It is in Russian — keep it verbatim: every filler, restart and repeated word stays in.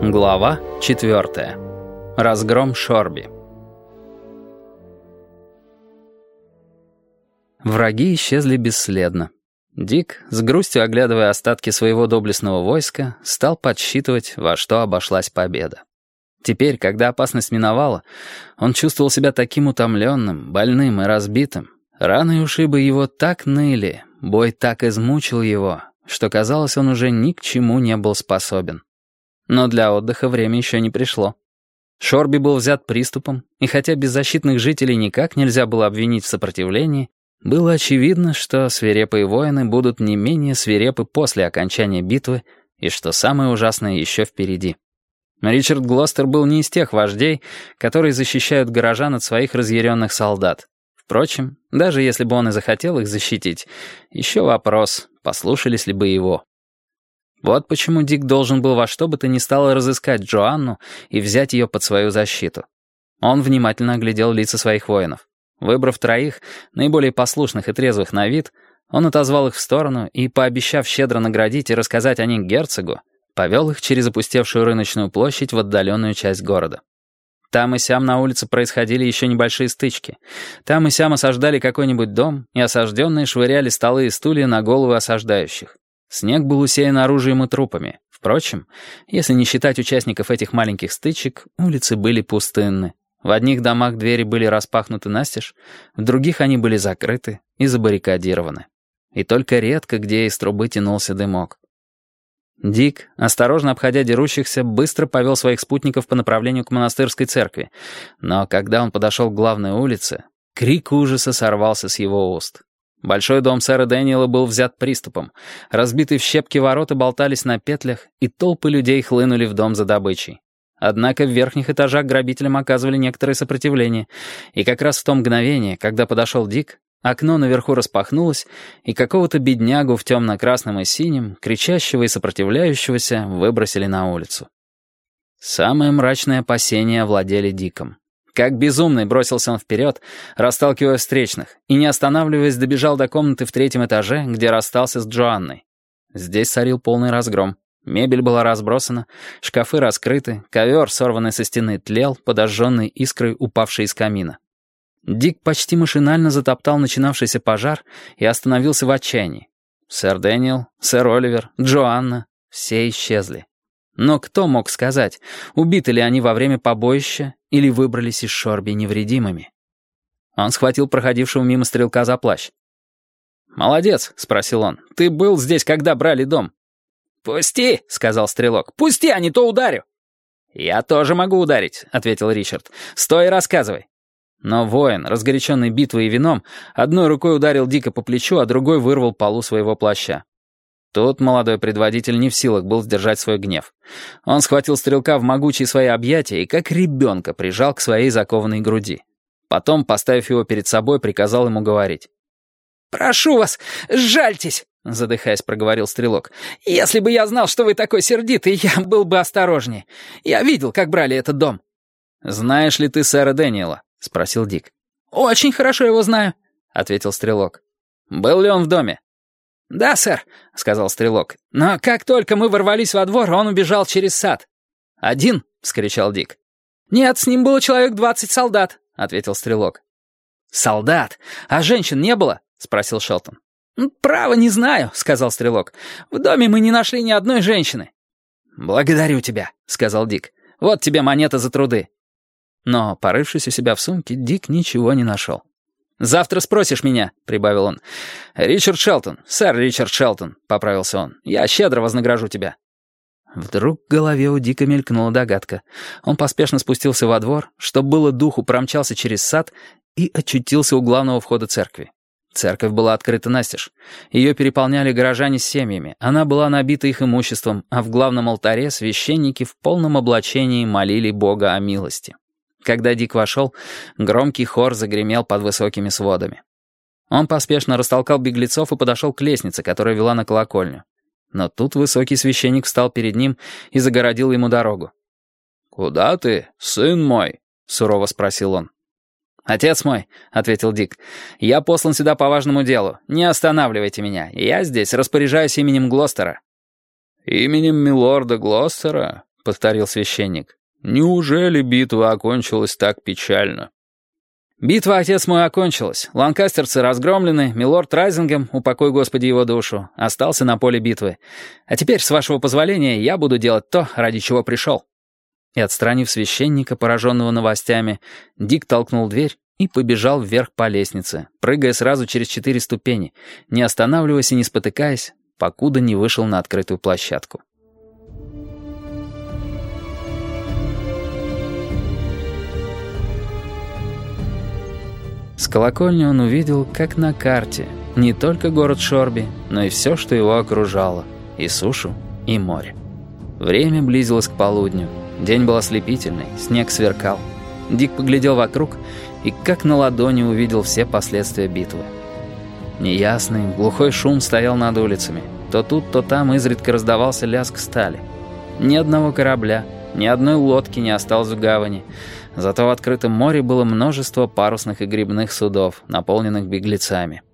Глава четвертая. Разгром Шорби. Враги исчезли бесследно. Дик, с грустью оглядывая остатки своего доблестного войска, стал подсчитывать, во что обошлась победа. Теперь, когда опасность миновала, он чувствовал себя таким утомленным, больным и разбитым. Раны и ушибы его так ныли, бой так измучил его, что, казалось, он уже ни к чему не был способен. Но для отдыха время еще не пришло. Шорби был взят приступом, и хотя беззащитных жителей никак нельзя было обвинить в сопротивлении, было очевидно, что свирепые воины будут не менее свирепы после окончания битвы, и что самое ужасное еще впереди. Ричард Глостер был не из тех вождей, которые защищают горожан от своих разъяренных солдат. Впрочем, даже если бы он и захотел их защитить, еще вопрос, послушались ли бы его. Вот почему Дик должен был во что бы то ни стало разыскать Джоанну и взять ее под свою защиту. Он внимательно оглядел лица своих воинов. Выбрав троих, наиболее послушных и трезвых на вид, он отозвал их в сторону и, пообещав щедро наградить и рассказать о них герцогу, повел их через опустевшую рыночную площадь в отдаленную часть города. Там и сям на улице происходили еще небольшие стычки. Там и сям осаждали какой-нибудь дом, и осажденные швыряли столы и стулья на головы осаждающих. Снег был усеян оружием и трупами. Впрочем, если не считать участников этих маленьких стычек, улицы были пустынны. В одних домах двери были распахнуты настежь, в других они были закрыты и забаррикадированы. И только редко где из трубы тянулся дымок. Дик, осторожно обходя дерущихся, быстро повел своих спутников по направлению к монастырской церкви, но когда он подошел к главной улице, крик ужаса сорвался с его уст. Большой дом сэра Дэниела был взят приступом, разбитые в щепки ворота болтались на петлях, и толпы людей хлынули в дом за добычей. Однако в верхних этажах грабителям оказывали некоторое сопротивление, и как раз в то мгновение, когда подошел Дик, окно наверху распахнулось, и какого-то беднягу в темно-красном и синем, кричащего и сопротивляющегося, выбросили на улицу. Самые мрачные опасения овладели Диком. Как безумный бросился он вперед, расталкивая встречных, и, не останавливаясь, добежал до комнаты в третьем этаже, где расстался с Джоанной. Здесь царил полный разгром. Мебель была разбросана, шкафы раскрыты, ковер, сорванный со стены, тлел, подожженный искрой, упавшей из камина. Дик почти машинально затоптал начинавшийся пожар и остановился в отчаянии. Сэр Дэниел, сэр Оливер, Джоанна — все исчезли. Но кто мог сказать, убиты ли они во время побоища или выбрались из Шорби невредимыми? Он схватил проходившего мимо стрелка за плащ. «Молодец», — спросил он, — «ты был здесь, когда брали дом?» «Пусти», — сказал стрелок, — «пусти, а не то ударю». «Я тоже могу ударить», — ответил Ричард. «Стой и рассказывай». Но воин, разгоряченный битвой и вином, одной рукой ударил Дика по плечу, а другой вырвал полу своего плаща. Тут молодой предводитель не в силах был сдержать свой гнев. Он схватил стрелка в могучие свои объятия и как ребенка прижал к своей закованной груди. Потом, поставив его перед собой, приказал ему говорить. «Прошу вас, сжальтесь!» — задыхаясь, проговорил стрелок. «Если бы я знал, что вы такой сердитый, я был бы осторожнее. Я видел, как брали этот дом». «Знаешь ли ты сэра Дэниела?» — спросил Дик. «Очень хорошо его знаю», — ответил стрелок. «Был ли он в доме?» «Да, сэр», — сказал стрелок. «Но как только мы ворвались во двор, он убежал через сад». «Один?» — вскричал Дик. «Нет, с ним было человек двадцать солдат», — ответил стрелок. «Солдат? А женщин не было?» — спросил Шелтон. «Право, не знаю», — сказал стрелок. «В доме мы не нашли ни одной женщины». «Благодарю тебя», — сказал Дик. «Вот тебе монета за труды». Но, порывшись у себя в сумке, Дик ничего не нашел. «Завтра спросишь меня», — прибавил он. «Ричард Шелтон, сэр Ричард Шелтон», — поправился он. «Я щедро вознагражу тебя». Вдруг в голове у Дика мелькнула догадка. Он поспешно спустился во двор, что было духу, промчался через сад и очутился у главного входа церкви. Церковь была открыта настежь. Ее переполняли горожане с семьями, она была набита их имуществом, а в главном алтаре священники в полном облачении молили Бога о милости. Когда Дик вошел, громкий хор загремел под высокими сводами. Он поспешно растолкал беглецов и подошел к лестнице, которая вела на колокольню. Но тут высокий священник встал перед ним и загородил ему дорогу. «Куда ты, сын мой?» — сурово спросил он. «Отец мой», — ответил Дик, — «я послан сюда по важному делу. Не останавливайте меня. Я здесь распоряжаюсь именем Глостера». «Именем милорда Глостера? — повторил священник. «Неужели битва окончилась так печально?» «Битва, отец мой, окончилась. Ланкастерцы разгромлены, милорд Райзингем, упокой Господи его душу, остался на поле битвы. А теперь, с вашего позволения, я буду делать то, ради чего пришел». И, отстранив священника, пораженного новостями, Дик толкнул дверь и побежал вверх по лестнице, прыгая сразу через четыре ступени, не останавливаясь и не спотыкаясь, покуда не вышел на открытую площадку. С колокольни он увидел, как на карте, не только город Шорби, но и все, что его окружало, и сушу, и море. Время близилось к полудню, день был ослепительный, снег сверкал. Дик поглядел вокруг и как на ладони увидел все последствия битвы. Неясный, глухой шум стоял над улицами. То тут, то там изредка раздавался лязг стали. Ни одного корабля, ни одной лодки не осталось в гавани. Зато в открытом море было множество парусных и гребных судов, наполненных беглецами.